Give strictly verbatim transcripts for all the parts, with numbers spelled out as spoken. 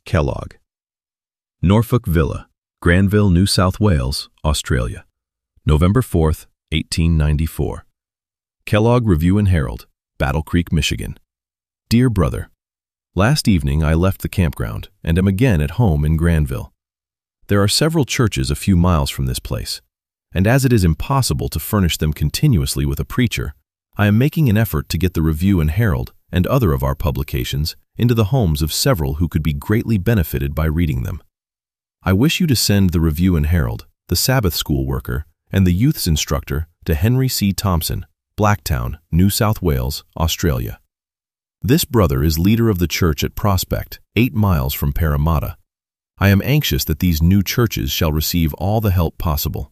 Kellogg. Norfolk Villa, Granville, New South Wales, Australia. November fourth, eighteen ninety-four. Kellogg Review and Herald, Battle Creek, Michigan. Dear Brother, last evening I left the campground and am again at home in Granville. There are several churches a few miles from this place, and as it is impossible to furnish them continuously with a preacher, I am making an effort to get the Review and Herald and other of our publications into the homes of several who could be greatly benefited by reading them. I wish you to send the Review and Herald, the Sabbath School worker, and the Youth's instructor to Henry C. Thompson, Blacktown, New South Wales, Australia. This brother is leader of the church at Prospect, eight miles from Parramatta. I am anxious that these new churches shall receive all the help possible.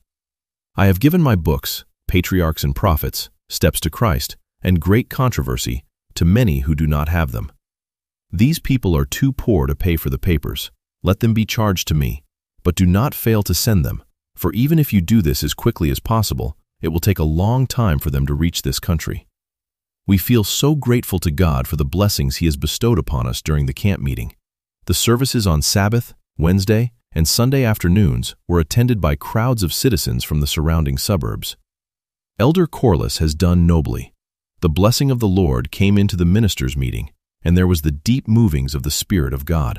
I have given my books, Patriarchs and Prophets, Steps to Christ, and Great Controversy, to many who do not have them. These people are too poor to pay for the papers. Let them be charged to me, but do not fail to send them, for even if you do this as quickly as possible, it will take a long time for them to reach this country. We feel so grateful to God for the blessings He has bestowed upon us during the camp meeting. The services on Sabbath, Wednesday, and Sunday afternoons were attended by crowds of citizens from the surrounding suburbs. Elder Corliss has done nobly. The blessing of the Lord came into the ministers' meeting, and there was the deep movings of the Spirit of God.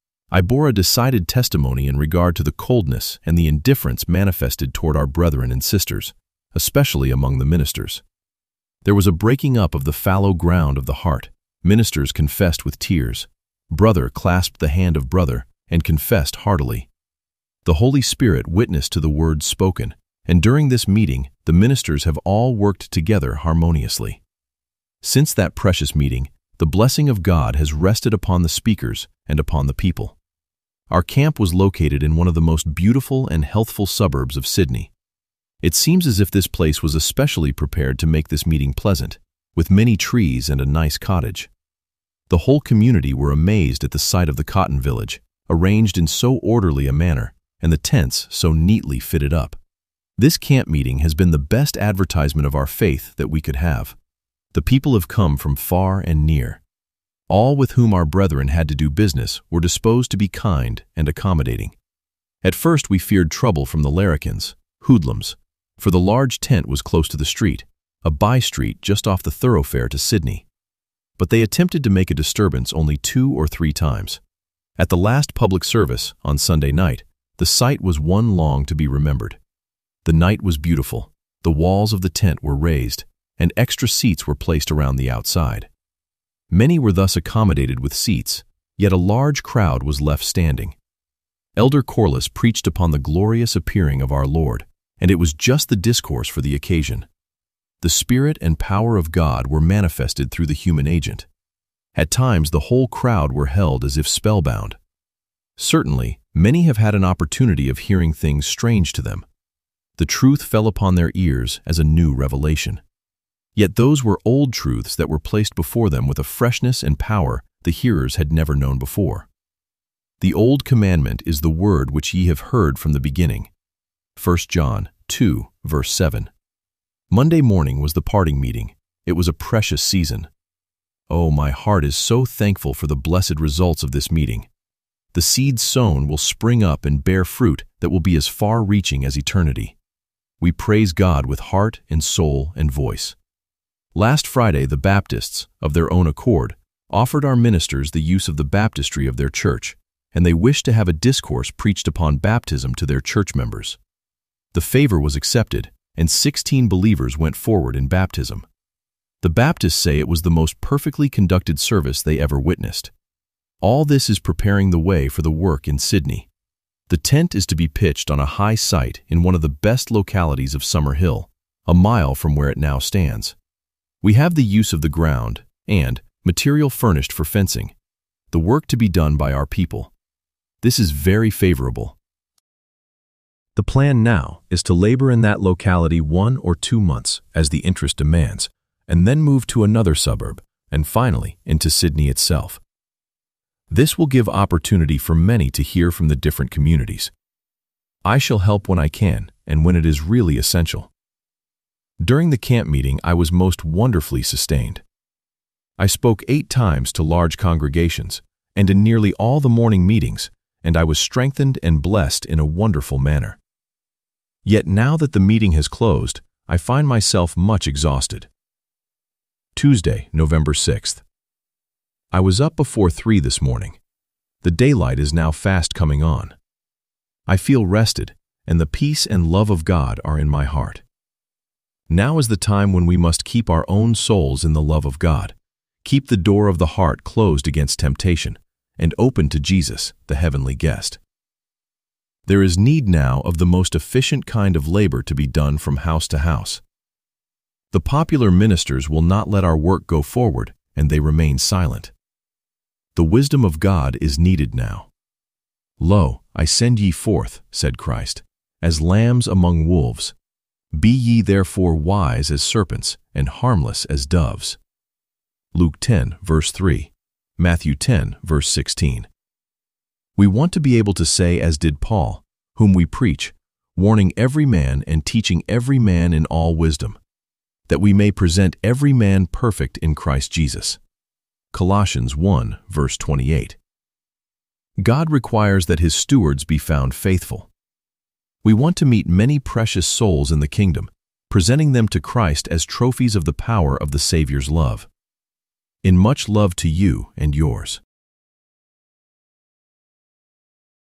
I bore a decided testimony in regard to the coldness and the indifference manifested toward our brethren and sisters, especially among the ministers. There was a breaking up of the fallow ground of the heart. Ministers confessed with tears. Brother clasped the hand of brother and confessed heartily. The Holy Spirit witnessed to the words spoken, and during this meeting, the ministers have all worked together harmoniously. Since that precious meeting, the blessing of God has rested upon the speakers and upon the people. Our camp was located in one of the most beautiful and healthful suburbs of Sydney. It seems as if this place was especially prepared to make this meeting pleasant, with many trees and a nice cottage. The whole community were amazed at the sight of the cotton village, arranged in so orderly a manner, and the tents so neatly fitted up. This camp meeting has been the best advertisement of our faith that we could have. The people have come from far and near. All with whom our brethren had to do business were disposed to be kind and accommodating. At first we feared trouble from the larrikins, hoodlums, for the large tent was close to the street, a by-street just off the thoroughfare to Sydney. But they attempted to make a disturbance only two or three times. At the last public service, on Sunday night, the sight was one long to be remembered. The night was beautiful, the walls of the tent were raised, and extra seats were placed around the outside. Many were thus accommodated with seats, yet a large crowd was left standing. Elder Corliss preached upon the glorious appearing of our Lord, and it was just the discourse for the occasion. The Spirit and power of God were manifested through the human agent. At times the whole crowd were held as if spellbound. Certainly, many have had an opportunity of hearing things strange to them. The truth fell upon their ears as a new revelation. Yet those were old truths that were placed before them with a freshness and power the hearers had never known before. The old commandment is the word which ye have heard from the beginning. First John two, verse seven. Monday morning was the parting meeting. It was a precious season. Oh, my heart is so thankful for the blessed results of this meeting. The seeds sown will spring up and bear fruit that will be as far-reaching as eternity. We praise God with heart and soul and voice. Last Friday, the Baptists, of their own accord, offered our ministers the use of the baptistry of their church, and they wished to have a discourse preached upon baptism to their church members. The favor was accepted, and sixteen believers went forward in baptism. The Baptists say it was the most perfectly conducted service they ever witnessed. All this is preparing the way for the work in Sydney. The tent is to be pitched on a high site in one of the best localities of Summer Hill, a mile from where it now stands. We have the use of the ground and material furnished for fencing, the work to be done by our people. This is very favorable. The plan now is to labor in that locality one or two months as the interest demands, and then move to another suburb, and finally into Sydney itself. This will give opportunity for many to hear from the different communities. I shall help when I can and when it is really essential. During the camp meeting, I was most wonderfully sustained. I spoke eight times to large congregations, and in nearly all the morning meetings, and I was strengthened and blessed in a wonderful manner. Yet now that the meeting has closed, I find myself much exhausted. Tuesday, November sixth. I was up before three this morning. The daylight is now fast coming on. I feel rested, and the peace and love of God are in my heart. Now is the time when we must keep our own souls in the love of God, keep the door of the heart closed against temptation, and open to Jesus, the heavenly guest. There is need now of the most efficient kind of labor to be done from house to house. The popular ministers will not let our work go forward, and they remain silent. The wisdom of God is needed now. Lo, I send ye forth, said Christ, as lambs among wolves. Be ye therefore wise as serpents, and harmless as doves. Luke ten, verse three, Matthew ten, verse sixteen. We want to be able to say as did Paul, whom we preach, warning every man and teaching every man in all wisdom, that we may present every man perfect in Christ Jesus. Colossians one, verse twenty-eight. God requires that His stewards be found faithful. We want to meet many precious souls in the kingdom, presenting them to Christ as trophies of the power of the Savior's love. In much love to you and yours.